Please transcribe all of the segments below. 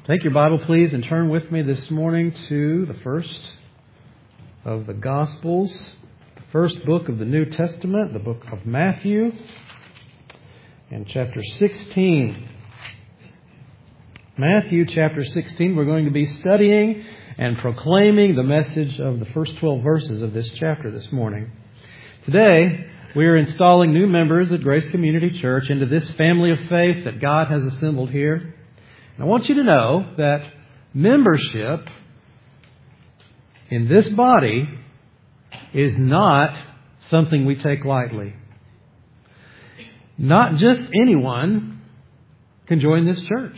Take your Bible, please, and turn with me this morning to the first of the Gospels, the first book of the New Testament, the book of Matthew, and chapter 16. Matthew chapter 16, we're going to be studying and proclaiming the message of the first 12 verses of this chapter this morning. Today, we are installing new members at Grace Community Church into this family of faith that God has assembled here. I want you to know that membership in this body is not something we take lightly. Not just anyone can join this church.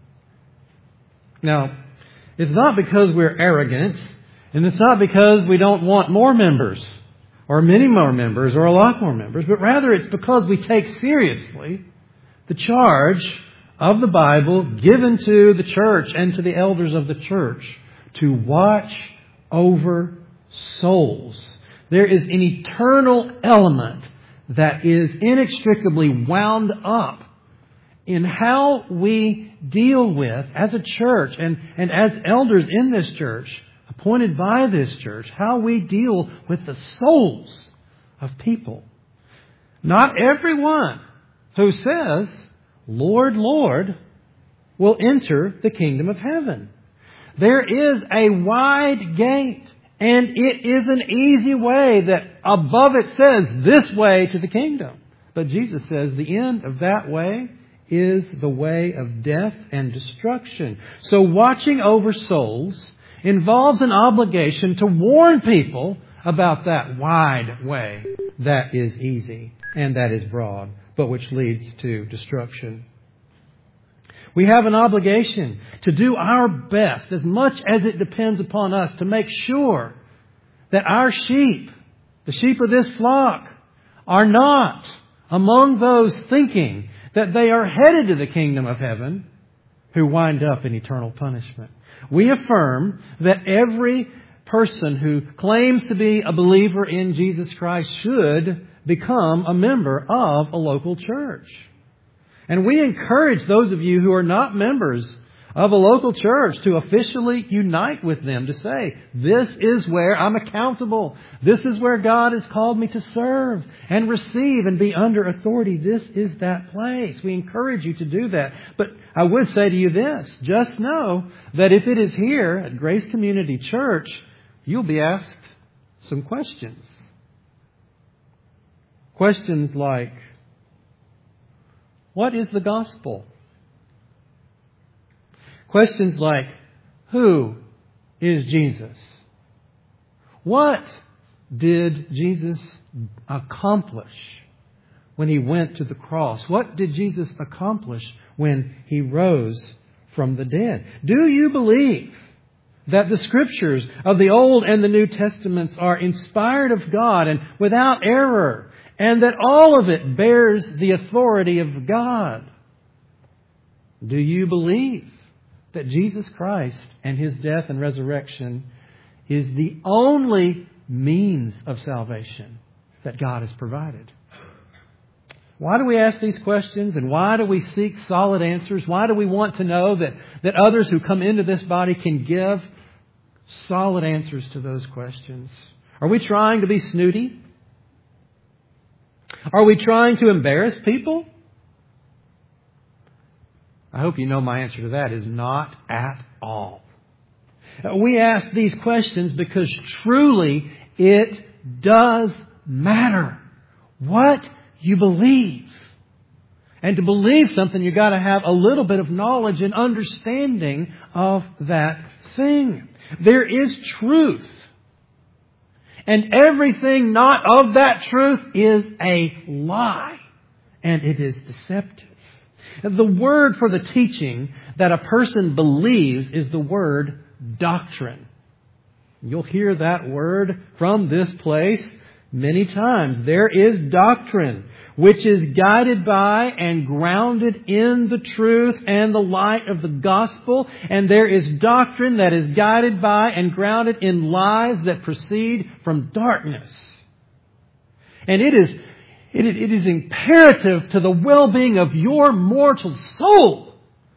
Now, it's not because we're arrogant, and it's not because we don't want more members, or many more members, or a lot more members, but rather it's because we take seriously the charge of the Bible given to the church and to the elders of the church to watch over souls. There is an eternal element that is inextricably wound up in how we deal with, as a church and as elders in this church, appointed by this church, how we deal with the souls of people. Not everyone who says, Lord, Lord, will enter the kingdom of heaven. There is a wide gate, and it is an easy way that above it says, this way to the kingdom. But Jesus says the end of that way is the way of death and destruction. So watching over souls involves an obligation to warn people about that wide way that is easy and that is broad, but which leads to destruction. We have an obligation to do our best, as much as it depends upon us, to make sure that our sheep, the sheep of this flock, are not among those thinking that they are headed to the kingdom of heaven who wind up in eternal punishment. We affirm that every person who claims to be a believer in Jesus Christ should become a member of a local church. And we encourage those of you who are not members of a local church to officially unite with them to say, this is where I'm accountable. This is where God has called me to serve and receive and be under authority. This is that place. We encourage you to do that. But I would say to you this, just know that if it is here at Grace Community Church, you'll be asked some questions. Questions like, what is the gospel? Questions like, who is Jesus? What did Jesus accomplish when He went to the cross? What did Jesus accomplish when He rose from the dead? Do you believe that the Scriptures of the Old and the New Testaments are inspired of God and without error, and that all of it bears the authority of God? Do you believe that Jesus Christ and His death and resurrection is the only means of salvation that God has provided? Why do we ask these questions, and why do we seek solid answers? Why do we want to know that others who come into this body can give solid answers to those questions? Are we trying to be snooty? Are we trying to embarrass people? I hope you know my answer to that is not at all. We ask these questions because truly it does matter what you believe. And to believe something, you've got to have a little bit of knowledge and understanding of that thing. There is truth. And everything not of that truth is a lie. And it is deceptive. The word for the teaching that a person believes is the word doctrine. You'll hear that word from this place many times. There is doctrine, which is guided by and grounded in the truth and the light of the gospel. And there is doctrine that is guided by and grounded in lies that proceed from darkness. And it is imperative to the well-being of your mortal soul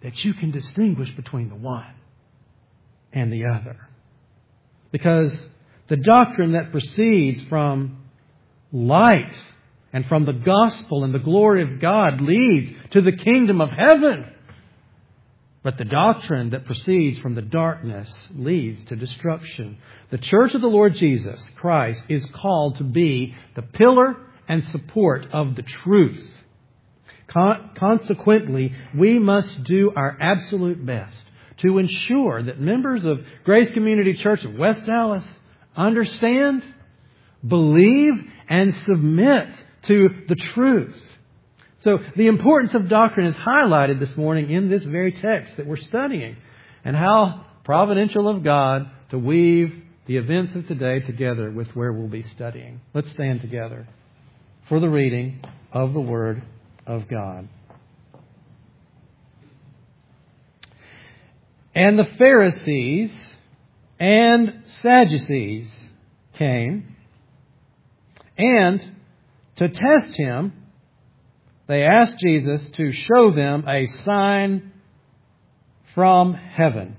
that you can distinguish between the one and the other. Because the doctrine that proceeds from light and from the gospel and the glory of God leads to the kingdom of heaven. But the doctrine that proceeds from the darkness leads to destruction. The church of the Lord Jesus Christ is called to be the pillar and support of the truth. Consequently, we must do our absolute best to ensure that members of Grace Community Church of West Dallas understand, believe, and submit to the truth. So the importance of doctrine is highlighted this morning in this very text that we're studying, and how providential of God to weave the events of today together with where we'll be studying. Let's stand together for the reading of the Word of God. And the Pharisees and Sadducees came, and to test Him, they asked Jesus to show them a sign from heaven.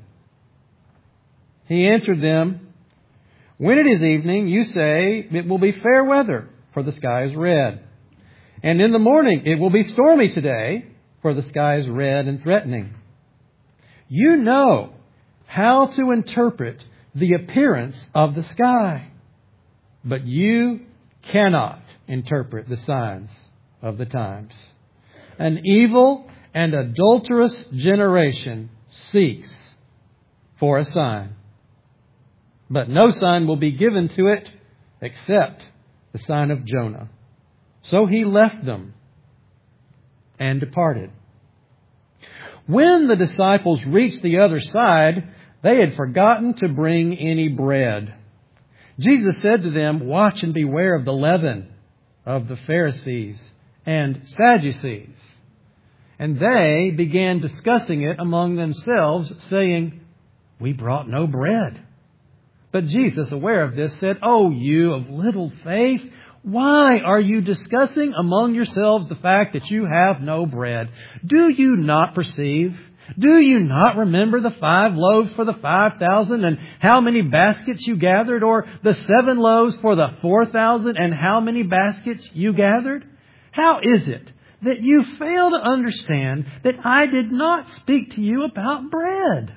He answered them, "When it is evening, you say, 'It will be fair weather, for the sky is red.' And in the morning, 'It will be stormy today, for the sky is red and threatening.' You know how to interpret the appearance of the sky, but you cannot interpret the signs of the times. An evil and adulterous generation seeks for a sign, but no sign will be given to it except the sign of Jonah." So He left them and departed. When the disciples reached the other side, they had forgotten to bring any bread. Jesus said to them, "Watch and beware of the leaven of the Pharisees and Sadducees." And they began discussing it among themselves, saying, "We brought no bread." But Jesus, aware of this, said, "O you of little faith, why are you discussing among yourselves the fact that you have no bread? Do you not perceive? Do you not remember the 5 loaves for the 5,000 and how many baskets you gathered? Or the 7 loaves for the 4,000 and how many baskets you gathered? How is it that you fail to understand that I did not speak to you about bread?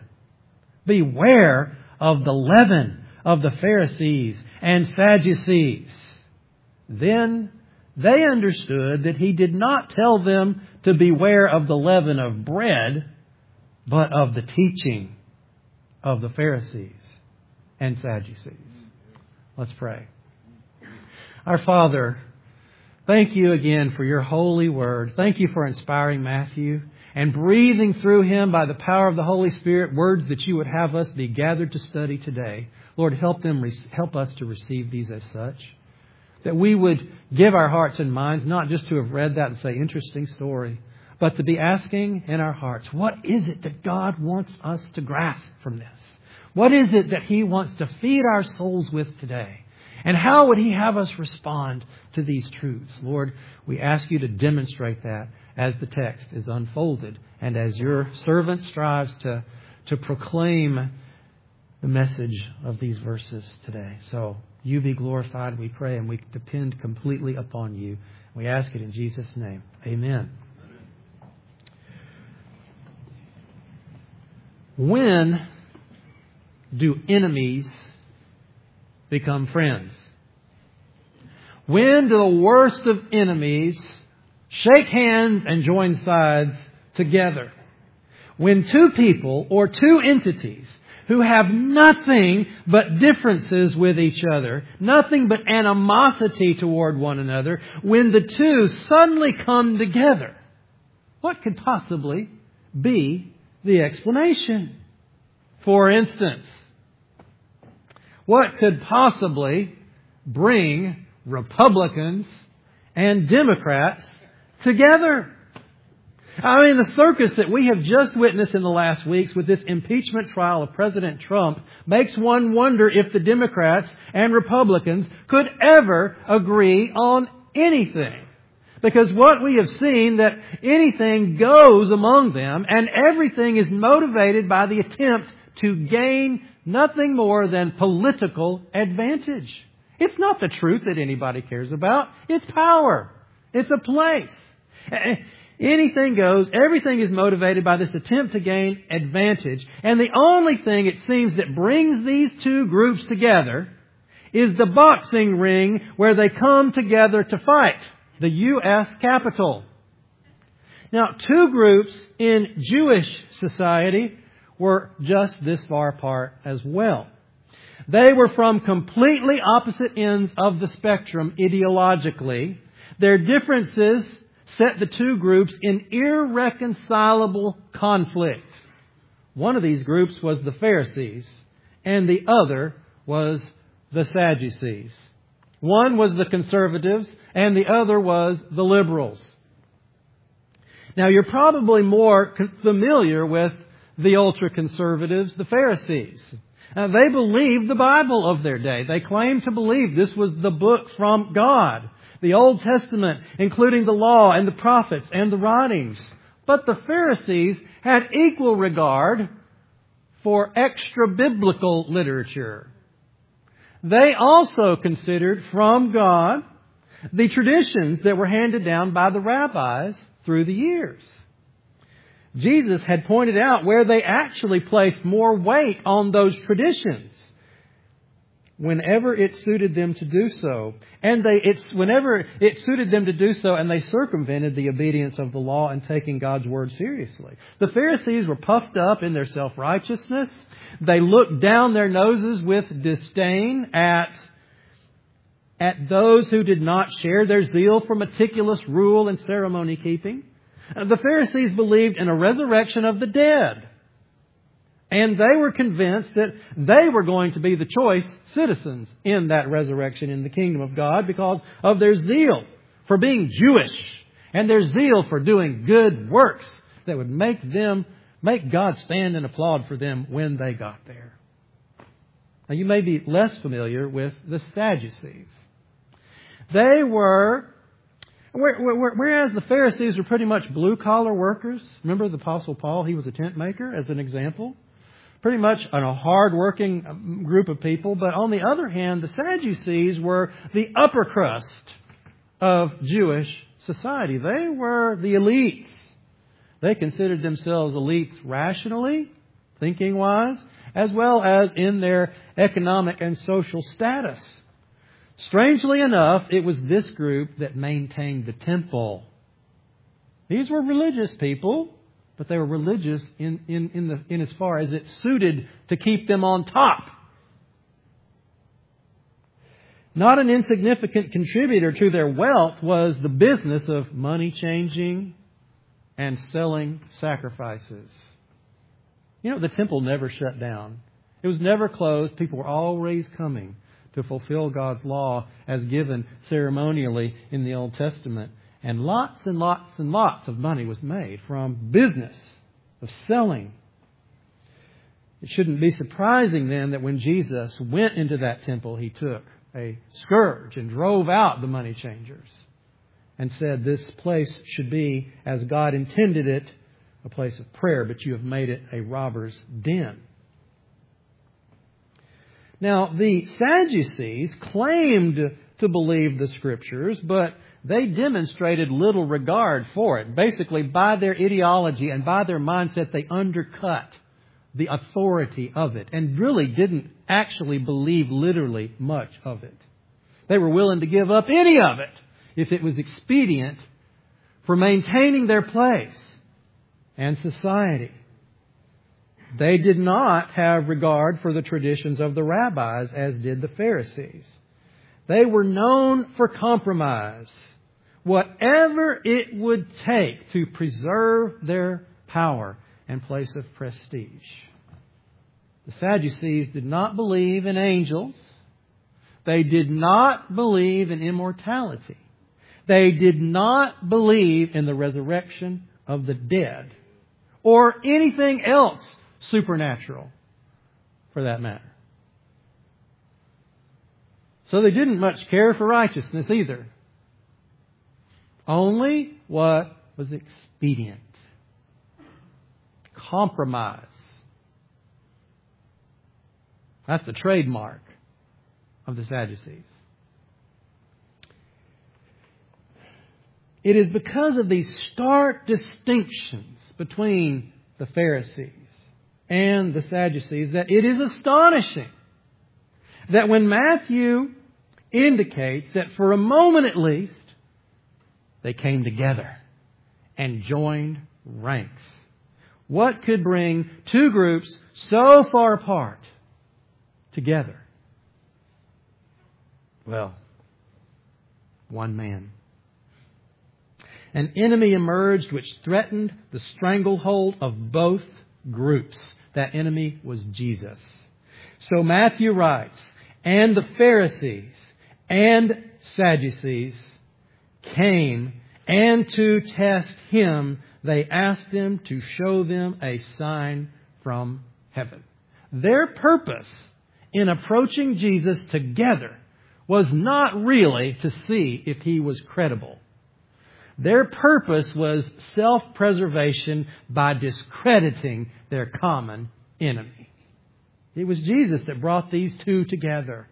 Beware of the leaven of the Pharisees and Sadducees." Then they understood that He did not tell them to beware of the leaven of bread, but of the teaching of the Pharisees and Sadducees. Let's pray. Our Father, thank you again for your holy word. Thank you for inspiring Matthew and breathing through him by the power of the Holy Spirit words that you would have us be gathered to study today. Lord, help us to receive these as such. That we would give our hearts and minds not just to have read that and say, interesting story, but to be asking in our hearts, what is it that God wants us to grasp from this? What is it that He wants to feed our souls with today? And how would He have us respond to these truths? Lord, we ask you to demonstrate that as the text is unfolded and as your servant strives to proclaim the message of these verses today. So you be glorified, we pray, and we depend completely upon you. We ask it in Jesus' name. Amen. When do enemies become friends? When do the worst of enemies shake hands and join sides together? When 2 people or 2 entities who have nothing but differences with each other, nothing but animosity toward one another, when the 2 suddenly come together, what could possibly be the explanation? For instance, what could possibly bring Republicans and Democrats together? I mean, the circus that we have just witnessed in the last weeks with this impeachment trial of President Trump makes one wonder if the Democrats and Republicans could ever agree on anything. Because what we have seen, that anything goes among them, and everything is motivated by the attempt to gain nothing more than political advantage. It's not the truth that anybody cares about. It's power. It's a place. Anything goes. Everything is motivated by this attempt to gain advantage. And the only thing, it seems, that brings these two groups together is the boxing ring where they come together to fight. The U.S. Capitol. Now, two groups in Jewish society were just this far apart as well. They were from completely opposite ends of the spectrum ideologically. Their differences set the two groups in irreconcilable conflict. One of these groups was the Pharisees, and the other was the Sadducees. One was the conservatives, and the other was the liberals. Now, you're probably more familiar with the ultra-conservatives, the Pharisees. They believed the Bible of their day. They claimed to believe this was the book from God, the Old Testament, including the law and the prophets and the writings. But the Pharisees had equal regard for extra-biblical literature. They also considered from God the traditions that were handed down by the rabbis through the years. Jesus had pointed out where they actually placed more weight on those traditions whenever it suited them to do so. And whenever it suited them to do so, and they circumvented the obedience of the law and taking God's word seriously. The Pharisees were puffed up in their self-righteousness. They looked down their noses with disdain at those who did not share their zeal for meticulous rule and ceremony keeping. The Pharisees believed in a resurrection of the dead. And they were convinced that they were going to be the choice citizens in that resurrection in the kingdom of God because of their zeal for being Jewish and their zeal for doing good works that would make God stand and applaud for them when they got there. Now, you may be less familiar with the Sadducees. They were, whereas the Pharisees were pretty much blue-collar workers. Remember the Apostle Paul? He was a tent maker, as an example. Pretty much a hard-working group of people. But on the other hand, the Sadducees were the upper crust of Jewish society. They were the elites. They considered themselves elites rationally, thinking-wise, as well as in their economic and social status. Strangely enough, it was this group that maintained the temple. These were religious people, but they were religious in as far as it suited to keep them on top. Not an insignificant contributor to their wealth was the business of money changing and selling sacrifices. You know, the temple never shut down. It was never closed. People were always coming to fulfill God's law as given ceremonially in the Old Testament. And lots and lots and lots of money was made from business of selling. It shouldn't be surprising then that when Jesus went into that temple, He took a scourge and drove out the money changers and said, this place should be, as God intended it, a place of prayer, but you have made it a robber's den. Now, the Sadducees claimed to believe the Scriptures, but they demonstrated little regard for it. Basically, by their ideology and by their mindset, they undercut the authority of it and really didn't actually believe literally much of it. They were willing to give up any of it if it was expedient for maintaining their place and society. They did not have regard for the traditions of the rabbis as did the Pharisees. They were known for compromise, whatever it would take to preserve their power and place of prestige. The Sadducees did not believe in angels. They did not believe in immortality. They did not believe in the resurrection of the dead or anything else supernatural, for that matter. So they didn't much care for righteousness either. only what was expedient. Compromise. That's the trademark of the Sadducees. It is because of these stark distinctions between the Pharisees and the Sadducees that it is astonishing that when Matthew indicates that for a moment at least, they came together and joined ranks. What could bring two groups so far apart together? Well, one man. An enemy emerged which threatened the stranglehold of both groups. That enemy was Jesus. So Matthew writes, and the Pharisees and Sadducees came, and to test Him, they asked Him to show them a sign from heaven. Their purpose in approaching Jesus together was not really to see if He was credible. Their purpose was self-preservation by discrediting their common enemy. It was Jesus that brought these two together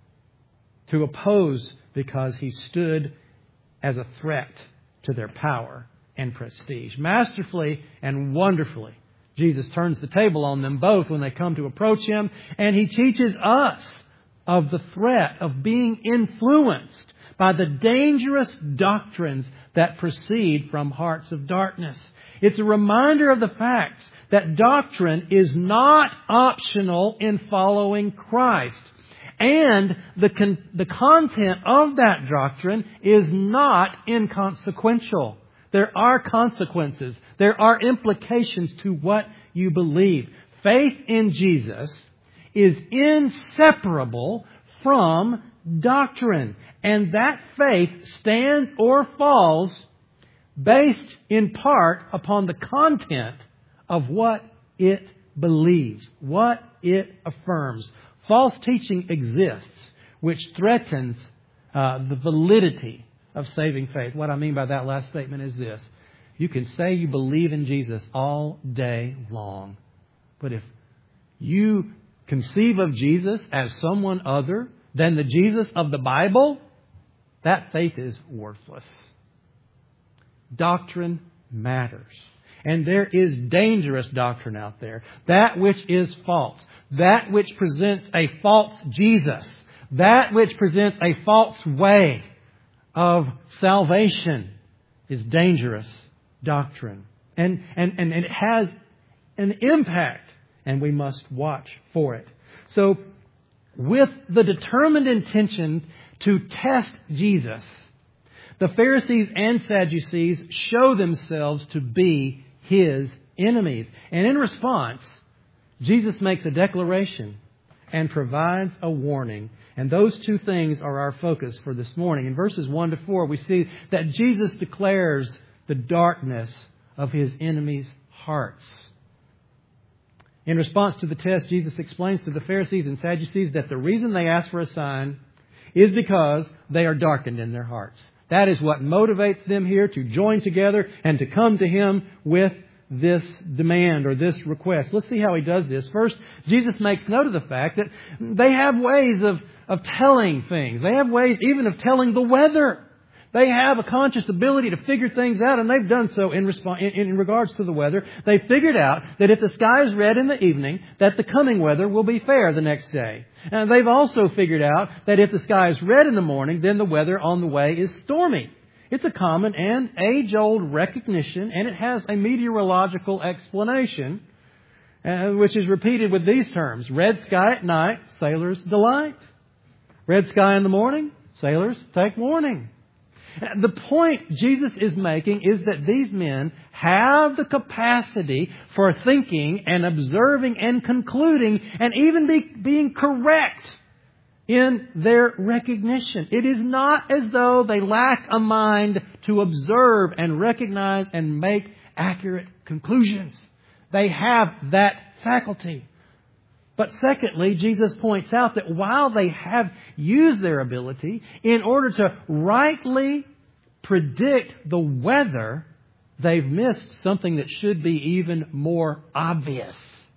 to oppose because He stood as a threat to their power and prestige. Masterfully and wonderfully, Jesus turns the table on them both when they come to approach Him, and He teaches us of the threat of being influenced by the dangerous doctrines that proceed from hearts of darkness. It's a reminder of the fact that doctrine is not optional in following Christ. And the content of that doctrine is not inconsequential. There are consequences. There are implications to what you believe. Faith in Jesus is inseparable from doctrine. And that faith stands or falls based in part upon the content of what it believes, what it affirms. False teaching exists which threatens the validity of saving faith. What I mean by that last statement is this. You can say you believe in Jesus all day long, but if you conceive of Jesus as someone other than the Jesus of the Bible, that faith is worthless. Doctrine matters. And there is dangerous doctrine out there. That which is false. That which presents a false Jesus. That which presents a false way of salvation is dangerous doctrine. And it has an impact. And we must watch for it. So, with the determined intention to test Jesus, the Pharisees and Sadducees show themselves to be His enemies. And in response, Jesus makes a declaration and provides a warning. And those two things are our focus for this morning. In verses 1 to 4, we see that Jesus declares the darkness of His enemies' hearts. In response to the test, Jesus explains to the Pharisees and Sadducees that the reason they ask for a sign is because they are darkened in their hearts. That is what motivates them here to join together and to come to Him with this demand or this request. Let's see how He does this. First, Jesus makes note of the fact that they have ways of telling things. They have ways even of telling the weather. They have a conscious ability to figure things out, and they've done so in regards to the weather. They figured out that if the sky is red in the evening, that the coming weather will be fair the next day. And they've also figured out that if the sky is red in the morning, then the weather on the way is stormy. It's a common and age-old recognition, and it has a meteorological explanation, which is repeated with these terms. Red sky at night, sailors delight. Red sky in the morning, sailors take warning. The point Jesus is making is that these men have the capacity for thinking and observing and concluding and even being correct in their recognition. It is not as though they lack a mind to observe and recognize and make accurate conclusions. They have that faculty. But secondly, Jesus points out that while they have used their ability in order to rightly predict the weather, they've missed something that should be even more obvious.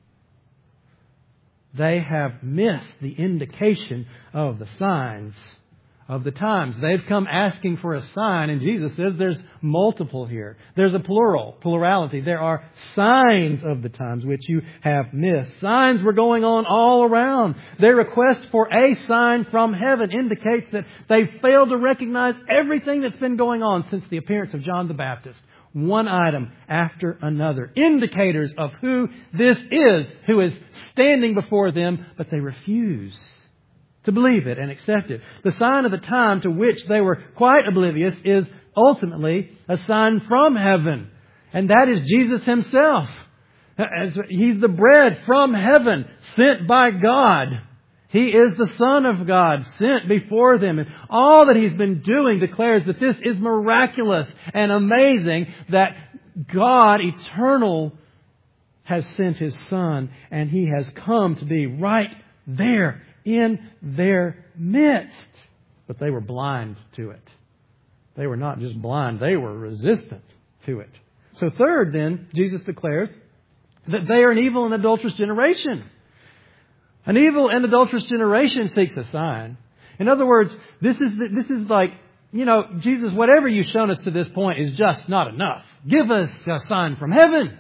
They have missed the indication of the signs of the times. They've come asking for a sign, and Jesus says there's multiple here. There's a plurality. There are signs of the times which you have missed. Signs were going on all around. Their request for a sign from heaven indicates that they failed to recognize everything that's been going on since the appearance of John the Baptist. One item after another. Indicators of who this is who is standing before them, but they refuse to believe it and accept it. The sign of the time to which they were quite oblivious is ultimately a sign from heaven. And that is Jesus Himself. He's the bread from heaven sent by God. He is the Son of God sent before them. And all that He's been doing declares that this is miraculous and amazing, that God eternal has sent His Son, and He has come to be right there in their midst. But they were blind to it. They were not just blind, they were resistant to it. So third, then, Jesus declares that they are an evil and adulterous generation. An evil and adulterous generation seeks a sign. In other words, this is like, Jesus, whatever you've shown us to this point is just not enough. Give us a sign from heaven.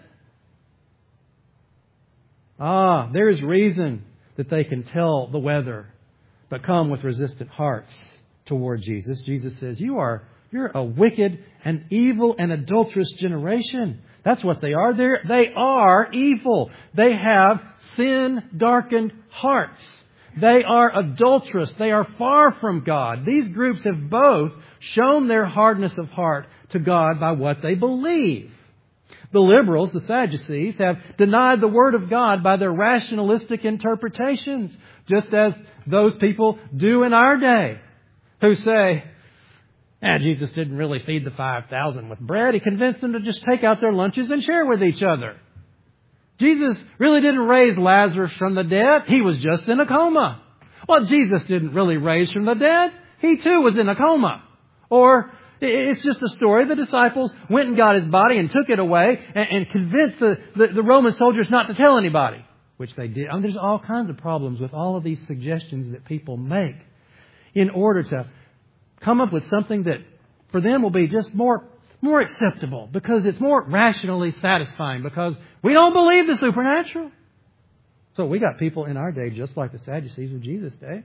There is reason that they can tell the weather, but come with resistant hearts toward Jesus. Jesus says, you're a wicked and evil and adulterous generation. That's what they are. They are evil. They have sin-darkened hearts. They are adulterous. They are far from God. These groups have both shown their hardness of heart to God by what they believe. The liberals, the Sadducees, have denied the Word of God by their rationalistic interpretations, just as those people do in our day, who say, Jesus didn't really feed the 5,000 with bread. He convinced them to just take out their lunches and share with each other. Jesus really didn't raise Lazarus from the dead. He was just in a coma. Well, Jesus didn't really raise from the dead. He too was in a coma. Or it's just a story. The disciples went and got His body and took it away and convinced the Roman soldiers not to tell anybody, which they did. There's all kinds of problems with all of these suggestions that people make in order to come up with something that for them will be just more acceptable, because it's more rationally satisfying, because we don't believe the supernatural. So we got people in our day just like the Sadducees of Jesus' day.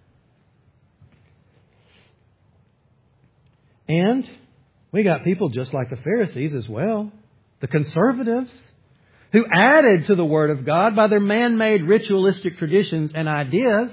And we got people just like the Pharisees as well, the conservatives, who added to the Word of God by their man-made ritualistic traditions and ideas.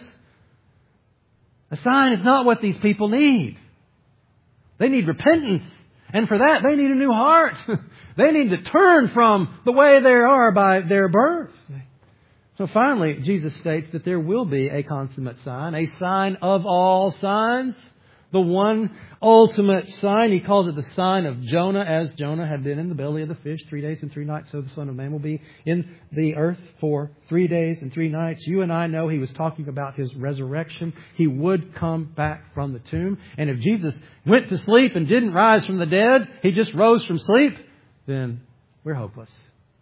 A sign is not what these people need. They need repentance. And for that, they need a new heart. They need to turn from the way they are by their birth. So finally, Jesus states that there will be a consummate sign, a sign of all signs. The one ultimate sign, He calls it the sign of Jonah, as Jonah had been in the belly of the fish 3 days and 3 nights. So the Son of Man will be in the earth for 3 days and 3 nights. You and I know He was talking about His resurrection. He would come back from the tomb. And if Jesus went to sleep and didn't rise from the dead, He just rose from sleep, then we're hopeless.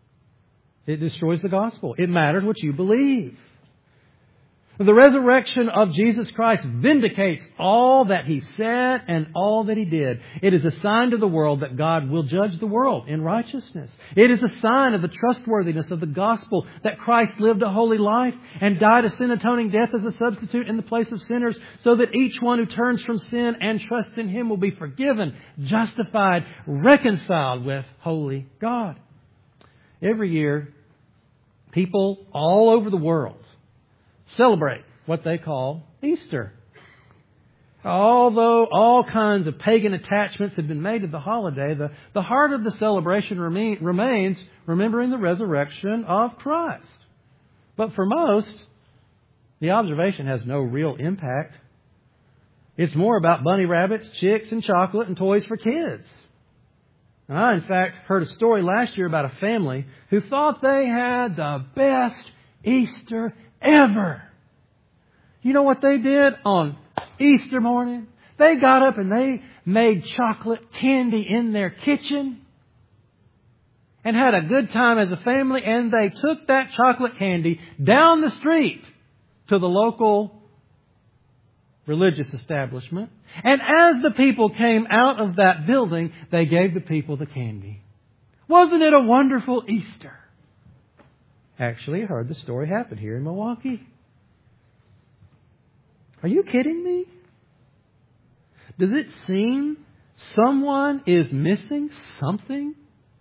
It destroys the gospel. It matters what you believe. The resurrection of Jesus Christ vindicates all that He said and all that He did. It is a sign to the world that God will judge the world in righteousness. It is a sign of the trustworthiness of the gospel that Christ lived a holy life and died a sin-atoning death as a substitute in the place of sinners, so that each one who turns from sin and trusts in Him will be forgiven, justified, reconciled with holy God. Every year, people all over the world celebrate what they call Easter. Although all kinds of pagan attachments have been made to the holiday, the heart of the celebration remains remembering the resurrection of Christ. But for most, the observation has no real impact. It's more about bunny rabbits, chicks, and chocolate and toys for kids. And I, in fact, heard a story last year about a family who thought they had the best Easter ever. You know what they did on Easter morning? They got up and made chocolate candy in their kitchen and had a good time as a family, and they took that chocolate candy down the street to the local religious establishment. And as the people came out of that building, they gave the people the candy. Wasn't it a wonderful Easter? Actually, I heard the story happen here in Milwaukee. Are you kidding me? Does it seem someone is missing something?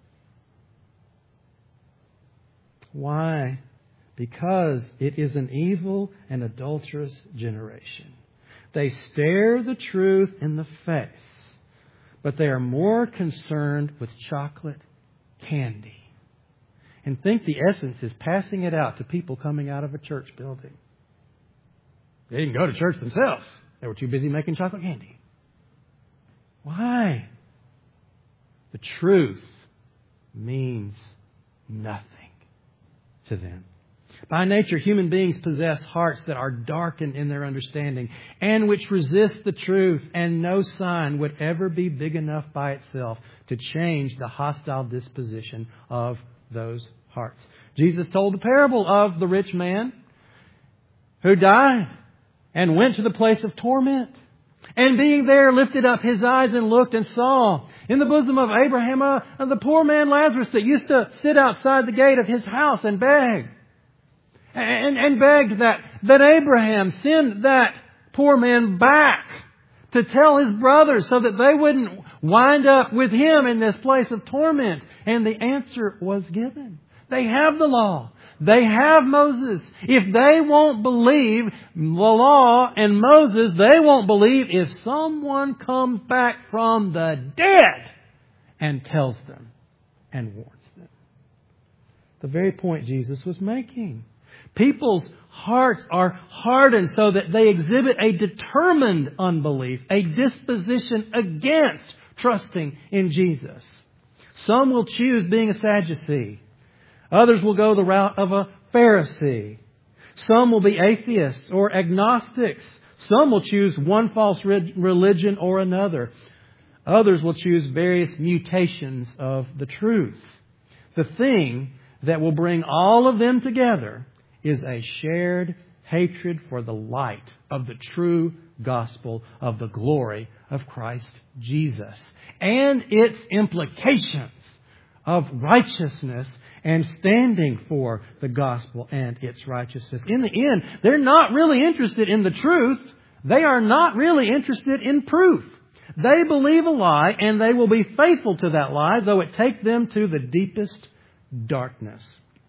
Why? Because it is an evil and adulterous generation. They stare the truth in the face, but they are more concerned with chocolate candy and think the essence is passing it out to people coming out of a church building. They didn't go to church themselves. They were too busy making chocolate candy. Why? The truth means nothing to them. By nature, human beings possess hearts that are darkened in their understanding and which resist the truth, and no sign would ever be big enough by itself to change the hostile disposition of those hearts. Jesus told the parable of the rich man who died and went to the place of torment. And being there, lifted up his eyes and looked and saw in the bosom of Abraham the poor man Lazarus that used to sit outside the gate of his house and beg. And begged that Abraham send that poor man back to tell his brothers so that they wouldn't wind up with him in this place of torment. And the answer was given. They have the law. They have Moses. If they won't believe the law and Moses, they won't believe if someone comes back from the dead and tells them and warns them. The very point Jesus was making. People's hearts are hardened so that they exhibit a determined unbelief, a disposition against trusting in Jesus. Some will choose being a Sadducee. Others will go the route of a Pharisee. Some will be atheists or agnostics. Some will choose one false religion or another. Others will choose various mutations of the truth. The thing that will bring all of them together is a shared hatred for the light of the true gospel of the glory of Christ Jesus and its implications of righteousness and standing for the gospel and its righteousness. In the end, they're not really interested in the truth. They are not really interested in proof. They believe a lie and they will be faithful to that lie, though it take them to the deepest darkness.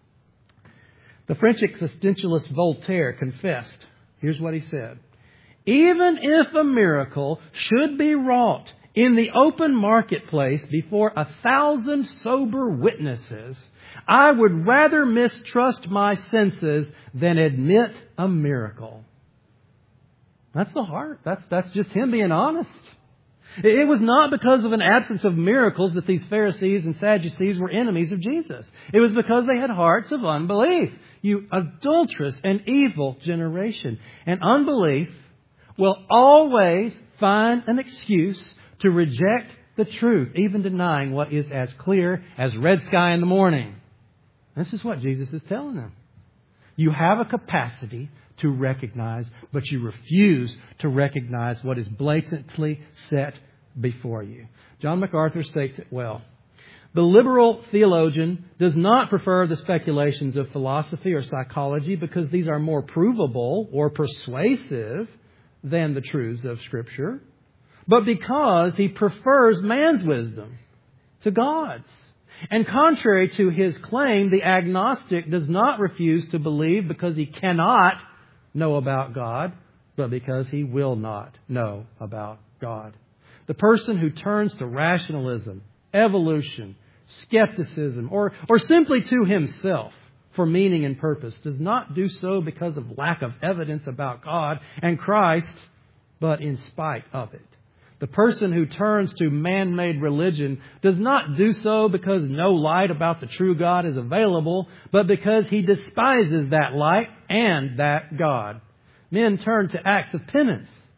The French existentialist Voltaire confessed. Here's what he said. Even if a miracle should be wrought in the open marketplace before 1,000 sober witnesses, I would rather mistrust my senses than admit a miracle. That's the heart. That's just him being honest. It was not because of an absence of miracles that these Pharisees and Sadducees were enemies of Jesus. It was because they had hearts of unbelief. You adulterous and evil generation. And unbelief will always find an excuse to reject the truth, even denying what is as clear as red sky in the morning. This is what Jesus is telling them. You have a capacity to recognize, but you refuse to recognize what is blatantly set before you. John MacArthur states it well. The liberal theologian does not prefer the speculations of philosophy or psychology because these are more provable or persuasive than the truths of Scripture, but because he prefers man's wisdom to God's. And contrary to his claim, the agnostic does not refuse to believe because he cannot know about God, but because he will not know about God. The person who turns to rationalism, evolution, skepticism, or simply to himself for meaning and purpose does not do so because of lack of evidence about God and Christ, but in spite of it. The person who turns to man-made religion does not do so because no light about the true God is available, but because he despises that light and that God. Men turn to acts of penance,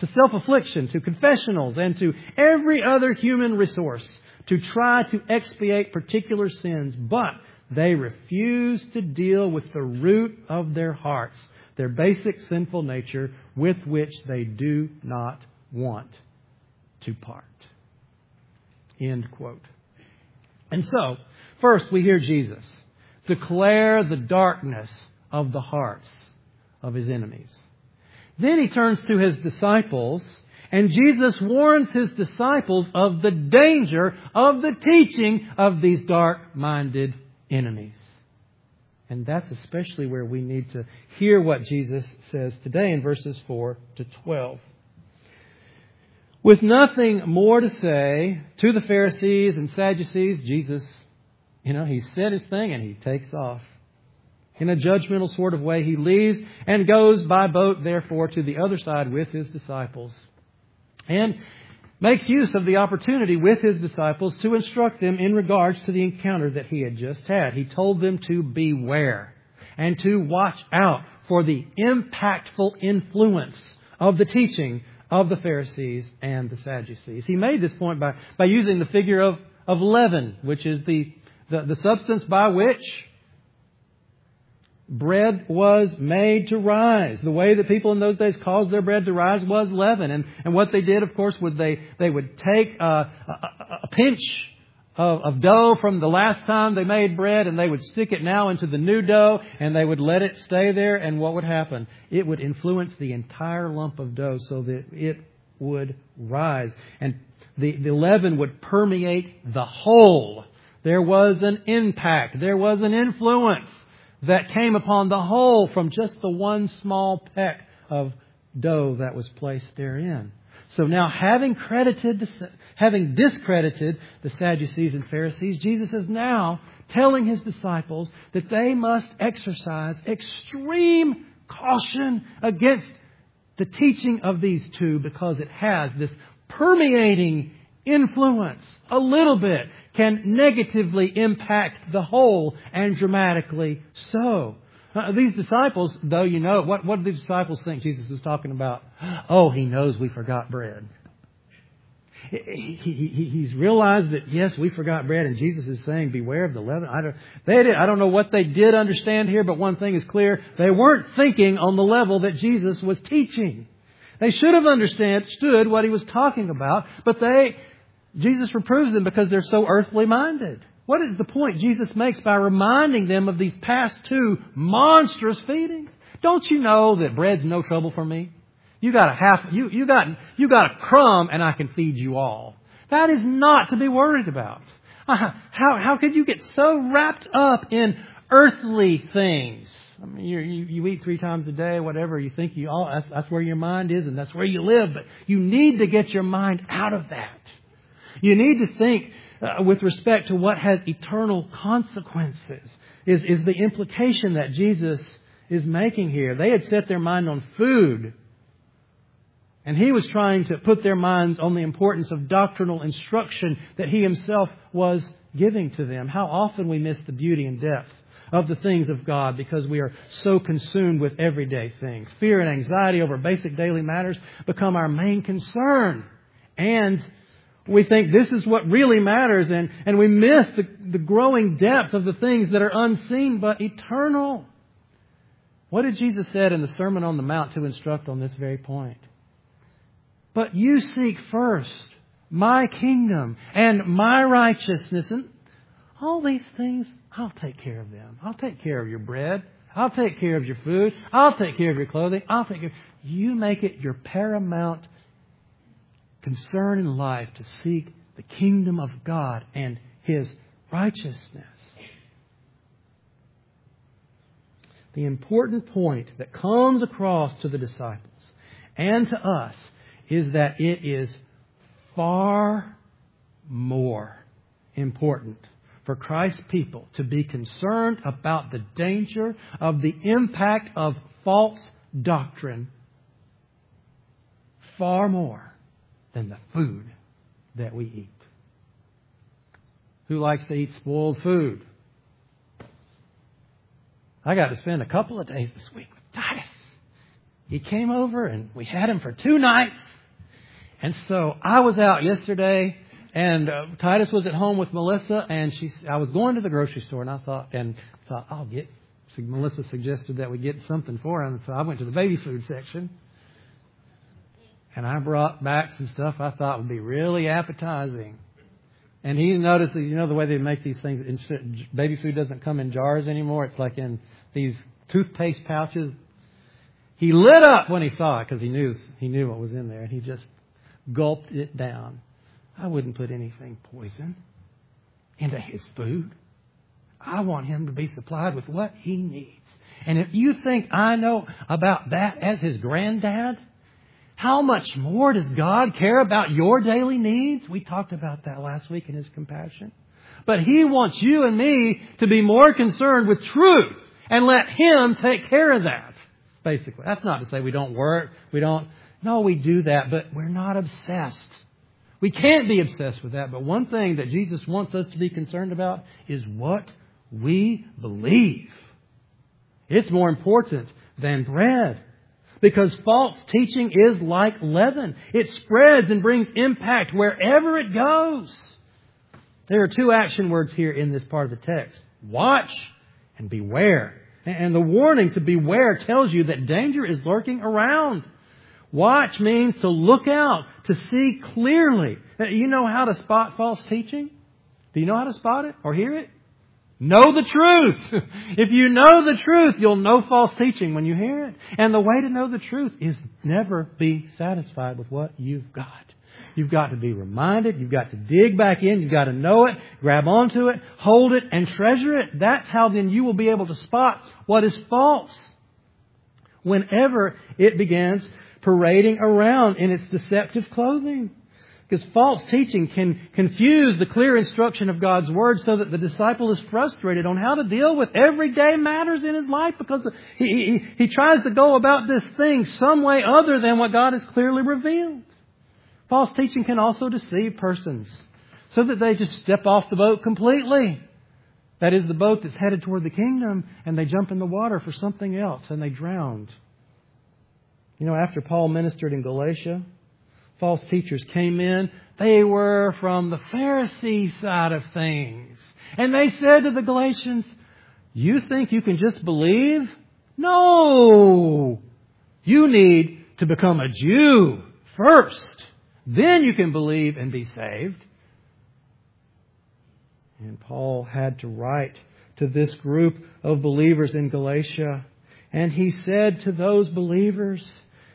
to self-affliction, to confessionals, and to every other human resource to try to expiate particular sins, but they refuse to deal with the root of their hearts, their basic sinful nature with which they do not want to part. End quote. And so, first we hear Jesus declare the darkness of the hearts of His enemies. Then He turns to His disciples, and Jesus warns His disciples of the danger of the teaching of these dark-minded enemies. And that's especially where we need to hear what Jesus says today in verses 4 to 12. With nothing more to say to the Pharisees and Sadducees, Jesus, He said His thing and He takes off. In a judgmental sort of way, He leaves and goes by boat, therefore, to the other side with His disciples. And makes use of the opportunity with His disciples to instruct them in regards to the encounter that He had just had. He told them to beware and to watch out for the impactful influence of the teaching of the Pharisees and the Sadducees. He made this point by using the figure of leaven, which is the substance by which bread was made to rise. The way that people in those days caused their bread to rise was leaven. And what they did, of course, they would take a pinch of dough from the last time they made bread, and they would stick it now into the new dough, and they would let it stay there. And what would happen? It would influence the entire lump of dough so that it would rise. And the leaven would permeate the whole. There was an impact. There was an influence that came upon the whole from just the one small peck of dough that was placed therein. So now, having discredited the Sadducees and Pharisees, Jesus is now telling His disciples that they must exercise extreme caution against the teaching of these two, because it has this permeating influence. A little bit can negatively impact the whole, and dramatically so. These disciples, though, what did the disciples think Jesus was talking about? Oh, He knows we forgot bread. He's realized that, yes, we forgot bread, and Jesus is saying, beware of the leaven. I don't know what they did understand here, but one thing is clear. They weren't thinking on the level that Jesus was teaching. They should have understood what He was talking about, but Jesus reproves them because they're so earthly minded. What is the point Jesus makes by reminding them of these past two monstrous feedings? Don't you know that bread's no trouble for me? You got a crumb and I can feed you all. That is not to be worried about. How could you get so wrapped up in earthly things? I mean, you eat 3 times a day, whatever. You think that's where your mind is and that's where you live. But you need to get your mind out of that. You need to think with respect to what has eternal consequences, is the implication that Jesus is making here. They had set their mind on food, and He was trying to put their minds on the importance of doctrinal instruction that He Himself was giving to them. How often we miss the beauty and depth of the things of God because we are so consumed with everyday things. Fear and anxiety over basic daily matters become our main concern. And we think this is what really matters, and we miss the growing depth of the things that are unseen but eternal. What did Jesus say in the Sermon on the Mount to instruct on this very point? But you seek first My kingdom and My righteousness, and all these things, I'll take care of them. I'll take care of your bread. I'll take care of your food. I'll take care of your clothing. You make it your paramount concern in life to seek the kingdom of God and His righteousness. The important point that comes across to the disciples and to us is that it is far more important for Christ's people to be concerned about the danger of the impact of false doctrine far more than the food that we eat. Who likes to eat spoiled food? I got to spend a couple of days this week with Titus. He came over and we had him for 2 nights. And so I was out yesterday, and Titus was at home with Melissa, and I was going to the grocery store, and I thought, Melissa suggested that we get something for him, so I went to the baby food section, and I brought back some stuff I thought would be really appetizing. And he noticed that, the way they make these things, baby food doesn't come in jars anymore. It's like in these toothpaste pouches. He lit up when he saw it because he knew what was in there, and he just gulped it down. I wouldn't put anything poison into his food. I want him to be supplied with what he needs. And if you think I know about that as his granddad, how much more does God care about your daily needs? We talked about that last week in His compassion. But He wants you and me to be more concerned with truth and let Him take care of that, basically. That's not to say we don't work. No, we do that, but we're not obsessed. We can't be obsessed with that. But one thing that Jesus wants us to be concerned about is what we believe. It's more important than bread. Because false teaching is like leaven. It spreads and brings impact wherever it goes. There are two action words here in this part of the text. Watch and beware. And the warning to beware tells you that danger is lurking around. Watch means to look out, to see clearly. You know how to spot false teaching? Do you know how to spot it or hear it? Know the truth. If you know the truth, you'll know false teaching when you hear it. And the way to know the truth is never be satisfied with what you've got. You've got to be reminded. You've got to dig back in. You've got to know it, grab onto it, hold it, and treasure it. That's how then you will be able to spot what is false whenever it begins parading around in its deceptive clothing. Because false teaching can confuse the clear instruction of God's Word so that the disciple is frustrated on how to deal with everyday matters in his life because he tries to go about this thing some way other than what God has clearly revealed. False teaching can also deceive persons so that they just step off the boat completely. That is the boat that's headed toward the kingdom, and they jump in the water for something else and they drowned. After Paul ministered in Galatia, false teachers came in. They were from the Pharisee side of things. And they said to the Galatians, you think you can just believe? No! You need to become a Jew first. Then you can believe and be saved. And Paul had to write to this group of believers in Galatia. And he said to those believers,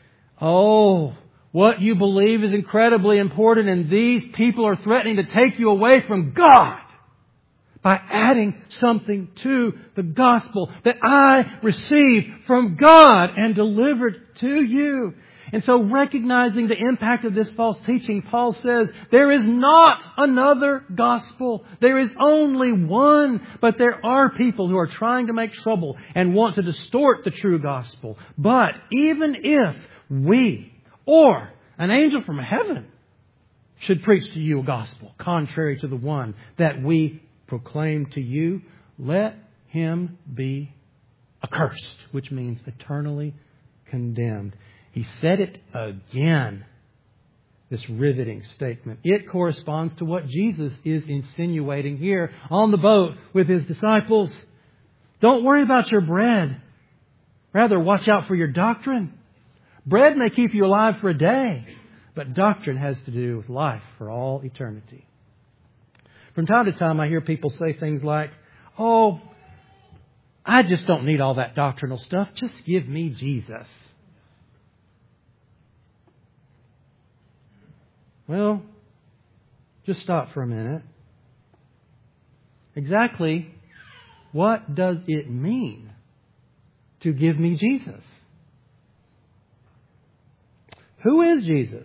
what you believe is incredibly important, and these people are threatening to take you away from God by adding something to the gospel that I received from God and delivered to you. And so recognizing the impact of this false teaching, Paul says, there is not another gospel. There is only one. But there are people who are trying to make trouble and want to distort the true gospel. But even if we or an angel from heaven should preach to you a gospel contrary to the one that we proclaim to you, let him be accursed, which means eternally condemned. He said it again, this riveting statement. It corresponds to what Jesus is insinuating here on the boat with His disciples. Don't worry about your bread. Rather, watch out for your doctrine. Bread may keep you alive for a day, but doctrine has to do with life for all eternity. From time to time, I hear people say things like, I just don't need all that doctrinal stuff. Just give me Jesus. Well, just stop for a minute. Exactly what does it mean to give me Jesus? Who is Jesus?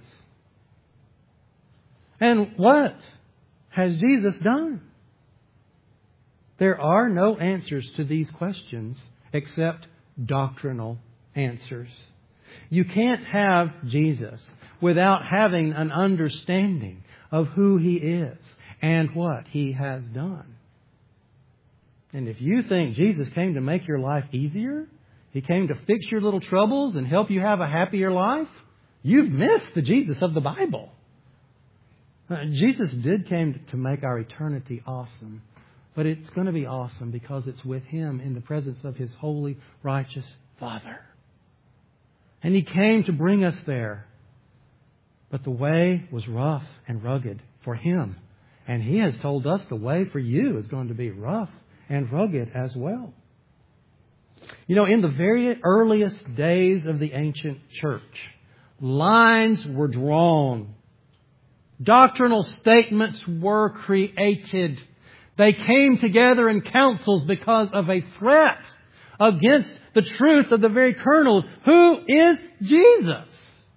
And what has Jesus done? There are no answers to these questions except doctrinal answers. You can't have Jesus without having an understanding of who He is and what He has done. And if you think Jesus came to make your life easier, He came to fix your little troubles and help you have a happier life, you've missed the Jesus of the Bible. Jesus did came to make our eternity awesome. But it's going to be awesome because it's with Him in the presence of His holy, righteous Father. And He came to bring us there. But the way was rough and rugged for Him. And He has told us the way for you is going to be rough and rugged as well. You know, in the very earliest days of the ancient church, lines were drawn. Doctrinal statements were created. They came together in councils because of a threat against the truth of the very kernel. Who is Jesus?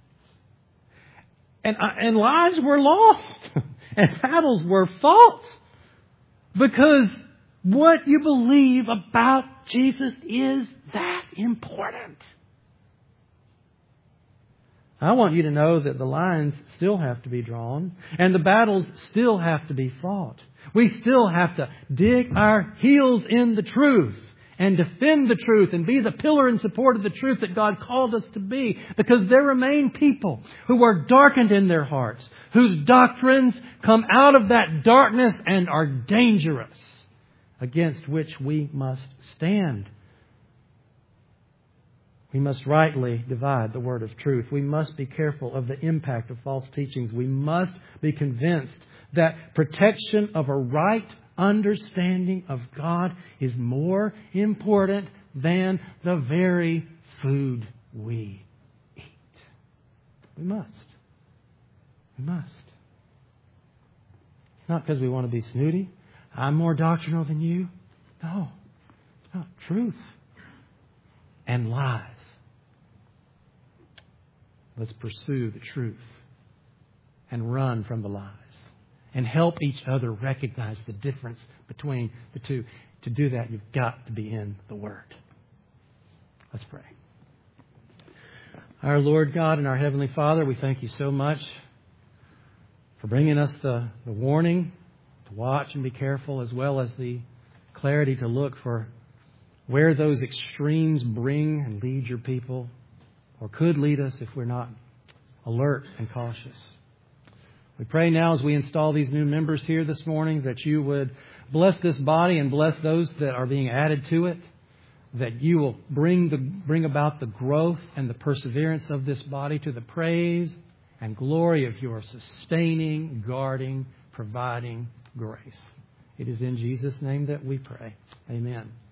And lives were lost. And battles were fought. Because what you believe about Jesus is that important. I want you to know that the lines still have to be drawn. And the battles still have to be fought. We still have to dig our heels in the truth and defend the truth and be the pillar and support of the truth that God called us to be. Because there remain people who are darkened in their hearts, whose doctrines come out of that darkness and are dangerous, against which we must stand. We must rightly divide the word of truth. We must be careful of the impact of false teachings. We must be convinced that protection of a right understanding of God is more important than the very food we eat. We must. We must. It's not because we want to be snooty. I'm more doctrinal than you. No. No. Truth and lies. Let's pursue the truth and run from the lies and help each other recognize the difference between the two. To do that, you've got to be in the Word. Let's pray. Our Lord God and our Heavenly Father, we thank you so much for bringing us the warning to watch and be careful, as well as the clarity to look for where those extremes bring and lead your people, or could lead us if we're not alert and cautious. We pray now as we install these new members here this morning that you would bless this body and bless those that are being added to it, that you will bring about the growth and the perseverance of this body to the praise and glory of your sustaining, guarding, providing grace. It is in Jesus' name that we pray. Amen.